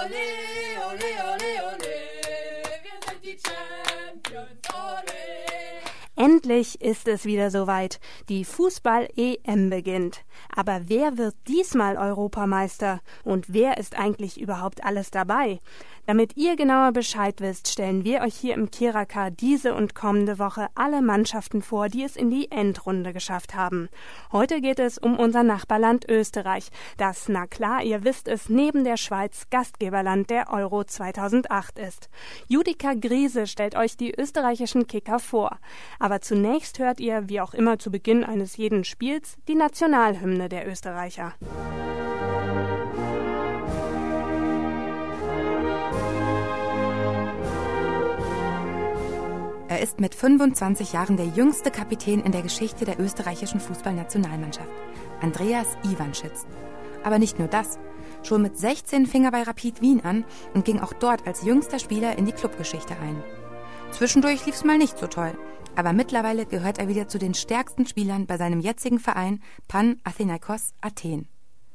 ole, ole, ole, ole, wir sind die Champions, ole. Endlich ist es wieder soweit. Die Fußball-EM beginnt. Aber wer wird diesmal Europameister? Und wer ist eigentlich überhaupt alles dabei? Damit ihr genauer Bescheid wisst, stellen wir euch hier im Kiraka diese und kommende Woche alle Mannschaften vor, die es in die Endrunde geschafft haben. Heute geht es um unser Nachbarland Österreich, das, na klar, ihr wisst es, neben der Schweiz Gastgeberland der Euro 2008 ist. Judika Griese stellt euch die österreichischen Kicker vor. Aber zunächst hört ihr, wie auch immer zu Beginn eines jeden Spiels, die Nationalhymne der Österreicher. Er ist mit 25 Jahren der jüngste Kapitän in der Geschichte der österreichischen Fußballnationalmannschaft, Andreas Iwanschitz. Aber nicht nur das. Schon mit 16 fing er bei Rapid Wien an und ging auch dort als jüngster Spieler in die Clubgeschichte ein. Zwischendurch lief's mal nicht so toll, aber mittlerweile gehört er wieder zu den stärksten Spielern bei seinem jetzigen Verein Panathinaikos Athen.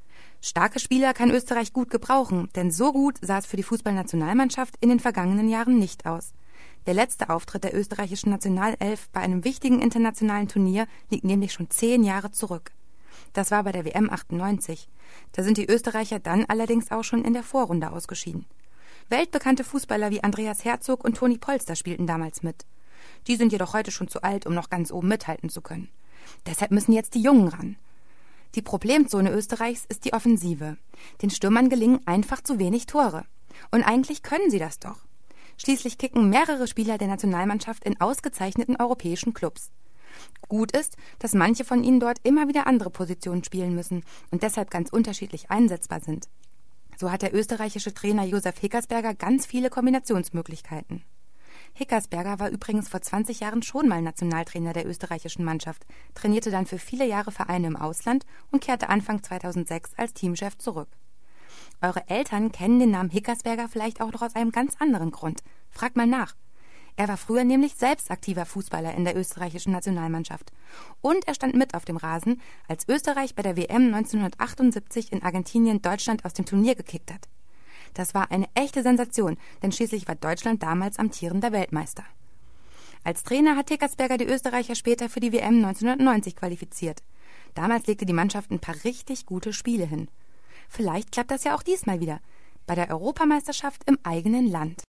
Starke Spieler kann Österreich gut gebrauchen, denn so gut sah es für die Fußballnationalmannschaft in den vergangenen Jahren nicht aus. Der letzte Auftritt der österreichischen Nationalelf bei einem wichtigen internationalen Turnier liegt nämlich schon 10 Jahre zurück. Das war bei der WM 98. Da sind die Österreicher dann allerdings auch schon in der Vorrunde ausgeschieden. Weltbekannte Fußballer wie Andreas Herzog und Toni Polster spielten damals mit. Die sind jedoch heute schon zu alt, um noch ganz oben mithalten zu können. Deshalb müssen jetzt die Jungen ran. Die Problemzone Österreichs ist die Offensive. Den Stürmern gelingen einfach zu wenig Tore. Und eigentlich können sie das doch. Schließlich kicken mehrere Spieler der Nationalmannschaft in ausgezeichneten europäischen Clubs. Gut ist, dass manche von ihnen dort immer wieder andere Positionen spielen müssen und deshalb ganz unterschiedlich einsetzbar sind. So hat der österreichische Trainer Josef Hickersberger ganz viele Kombinationsmöglichkeiten. Hickersberger war übrigens vor 20 Jahren schon mal Nationaltrainer der österreichischen Mannschaft, trainierte dann für viele Jahre Vereine im Ausland und kehrte Anfang 2006 als Teamchef zurück. Eure Eltern kennen den Namen Hickersberger vielleicht auch noch aus einem ganz anderen Grund. Fragt mal nach. Er war früher nämlich selbst aktiver Fußballer in der österreichischen Nationalmannschaft. Und er stand mit auf dem Rasen, als Österreich bei der WM 1978 in Argentinien Deutschland aus dem Turnier gekickt hat. Das war eine echte Sensation, denn schließlich war Deutschland damals amtierender Weltmeister. Als Trainer hat Hickersberger die Österreicher später für die WM 1990 qualifiziert. Damals legte die Mannschaft ein paar richtig gute Spiele hin. Vielleicht klappt das ja auch diesmal wieder, bei der Europameisterschaft im eigenen Land.